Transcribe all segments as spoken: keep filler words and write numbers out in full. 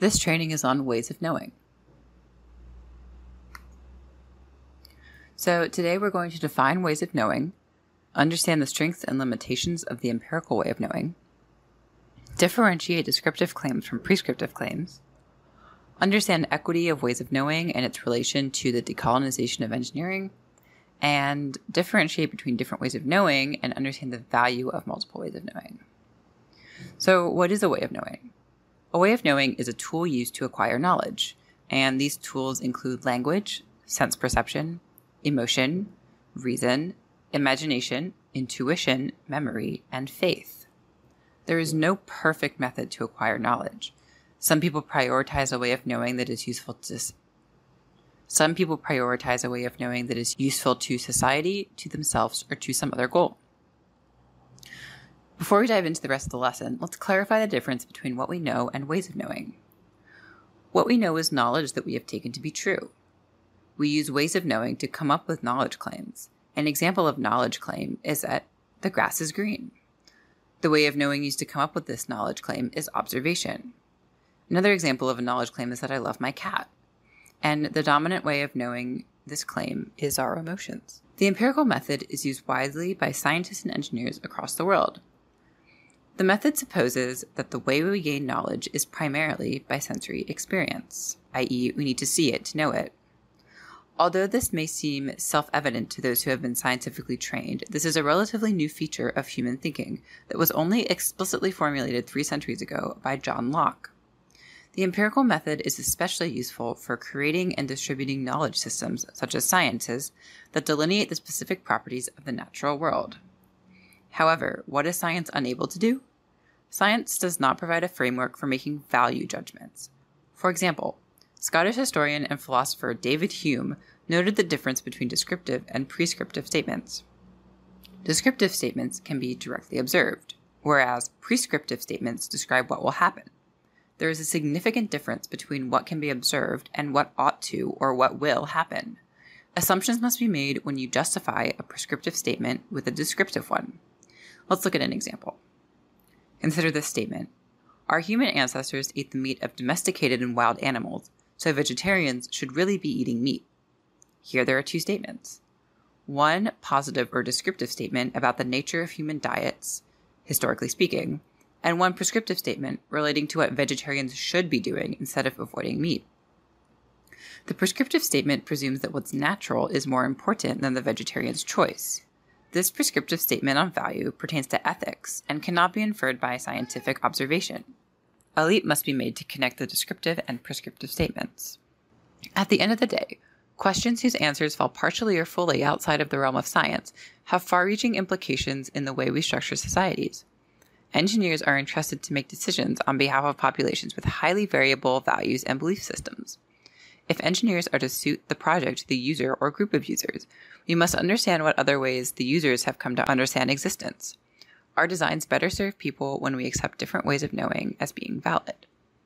This training is on ways of knowing. So today we're going to define ways of knowing, understand the strengths and limitations of the empirical way of knowing, differentiate descriptive claims from prescriptive claims, understand equity of ways of knowing and its relation to the decolonization of engineering, and differentiate between different ways of knowing and understand the value of multiple ways of knowing. So what is a way of knowing? A way of knowing is a tool used to acquire knowledge, and these tools include language, sense perception, emotion, reason, imagination, intuition, memory, and faith. There is no perfect method to acquire knowledge. Some people prioritize a way of knowing that is useful to Some people prioritize a way of knowing that is useful to society, to themselves, or to some other goal. Before we dive into the rest of the lesson, let's clarify the difference between what we know and ways of knowing. What we know is knowledge that we have taken to be true. We use ways of knowing to come up with knowledge claims. An example of knowledge claim is that the grass is green. The way of knowing used to come up with this knowledge claim is observation. Another example of a knowledge claim is that I love my cat. And the dominant way of knowing this claim is our emotions. The empirical method is used widely by scientists and engineers across the world. The method supposes that the way we gain knowledge is primarily by sensory experience, that is, we need to see it to know it. Although this may seem self-evident to those who have been scientifically trained, this is a relatively new feature of human thinking that was only explicitly formulated three centuries ago by John Locke. The empirical method is especially useful for creating and distributing knowledge systems, such as sciences, that delineate the specific properties of the natural world. However, what is science unable to do? Science does not provide a framework for making value judgments. For example, Scottish historian and philosopher David Hume noted the difference between descriptive and prescriptive statements. Descriptive statements can be directly observed, whereas prescriptive statements describe what will happen. There is a significant difference between what can be observed and what ought to or what will happen. Assumptions must be made when you justify a prescriptive statement with a descriptive one. Let's look at an example. Consider this statement. Our human ancestors ate the meat of domesticated and wild animals, so vegetarians should really be eating meat. Here there are two statements. One positive or descriptive statement about the nature of human diets, historically speaking, and one prescriptive statement relating to what vegetarians should be doing instead of avoiding meat. The prescriptive statement presumes that what's natural is more important than the vegetarian's choice. This prescriptive statement on value pertains to ethics and cannot be inferred by scientific observation. A leap must be made to connect the descriptive and prescriptive statements. At the end of the day, questions whose answers fall partially or fully outside of the realm of science have far-reaching implications in the way we structure societies. Engineers are entrusted to make decisions on behalf of populations with highly variable values and belief systems. If engineers are to suit the project, the user, or group of users, we must understand what other ways the users have come to understand existence. Our designs better serve people when we accept different ways of knowing as being valid.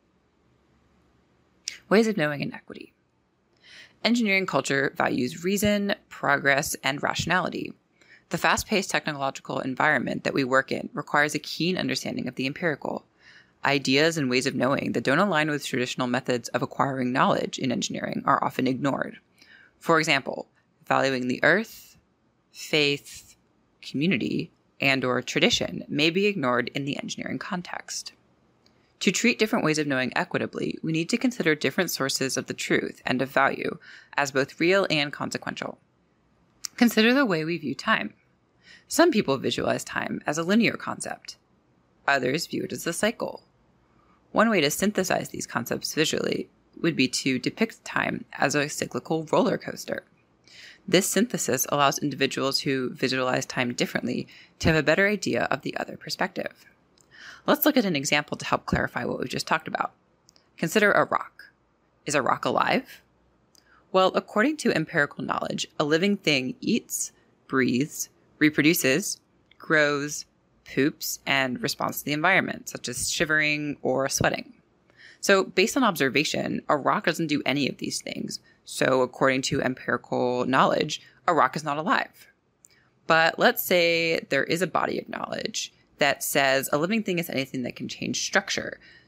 Ways of knowing and equity. Engineering culture values reason, progress, and rationality. The fast-paced technological environment that we work in requires a keen understanding of the empirical. Ideas and ways of knowing that don't align with traditional methods of acquiring knowledge in engineering are often ignored. For example, valuing the earth, faith, community, and/or tradition may be ignored in the engineering context. To treat different ways of knowing equitably, we need to consider different sources of the truth and of value as both real and consequential. Consider the way we view time. Some people visualize time as a linear concept. Others view it as a cycle. One way to synthesize these concepts visually would be to depict time as a cyclical roller coaster. This synthesis allows individuals who visualize time differently to have a better idea of the other perspective. Let's look at an example to help clarify what we've just talked about. Consider a rock. Is a rock alive? Well, according to empirical knowledge, a living thing eats, breathes, reproduces, grows, poops, and responds to the environment, such as shivering or sweating. So based on observation, a rock doesn't do any of these things. So according to empirical knowledge, a rock is not alive. But let's say there is a body of knowledge that says a living thing is anything that can change structure.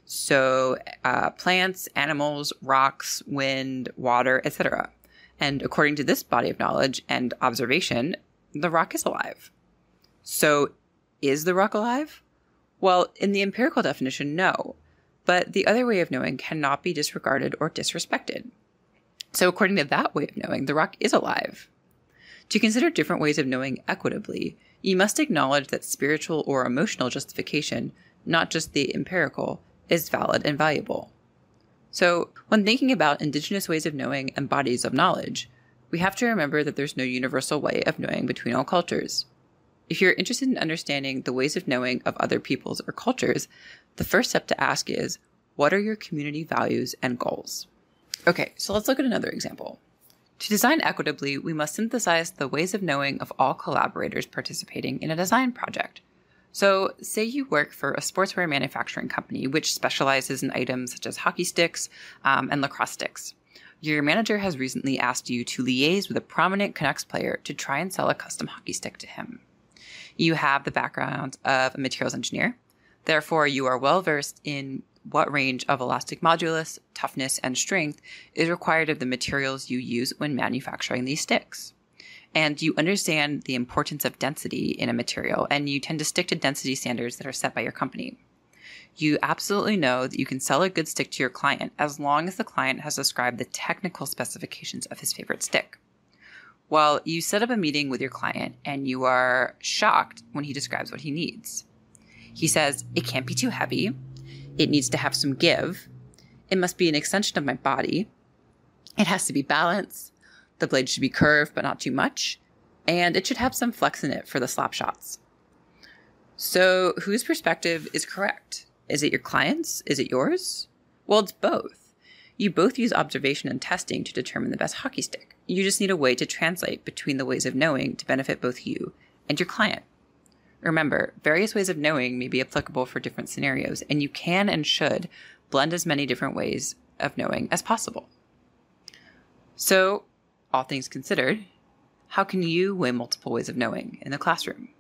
So uh, plants, animals, rocks, wind, water, et cetera. And according to this body of knowledge and observation, the rock is alive. So is the rock alive? Well, in the empirical definition, no. But the other way of knowing cannot be disregarded or disrespected. So according to that way of knowing, the rock is alive. To consider different ways of knowing equitably, you must acknowledge that spiritual or emotional justification, not just the empirical, is valid and valuable. So when thinking about indigenous ways of knowing and bodies of knowledge, we have to remember that there's no universal way of knowing between all cultures. If you're interested in understanding the ways of knowing of other peoples or cultures, the first step to ask is, what are your community values and goals? Okay, so let's look at another example. To design equitably, we must synthesize the ways of knowing of all collaborators participating in a design project. So say you work for a sportswear manufacturing company, which specializes in items such as hockey sticks um, and lacrosse sticks. Your manager has recently asked you to liaise with a prominent Canucks player to try and sell a custom hockey stick to him. You have the background of a materials engineer. Therefore, you are well versed in what range of elastic modulus, toughness, and strength is required of the materials you use when manufacturing these sticks. And you understand the importance of density in a material, and you tend to stick to density standards that are set by your company. You absolutely know that you can sell a good stick to your client as long as the client has described the technical specifications of his favorite stick. Well, you set up a meeting with your client, and you are shocked when he describes what he needs. He says, it can't be too heavy. It needs to have some give. It must be an extension of my body. It has to be balanced. The blade should be curved, but not too much. And it should have some flex in it for the slap shots. So whose perspective is correct? Is it your client's? Is it yours? Well, it's both. You both use observation and testing to determine the best hockey stick. You just need a way to translate between the ways of knowing to benefit both you and your client. Remember, various ways of knowing may be applicable for different scenarios, and you can and should blend as many different ways of knowing as possible. So, all things considered, how can you weigh multiple ways of knowing in the classroom?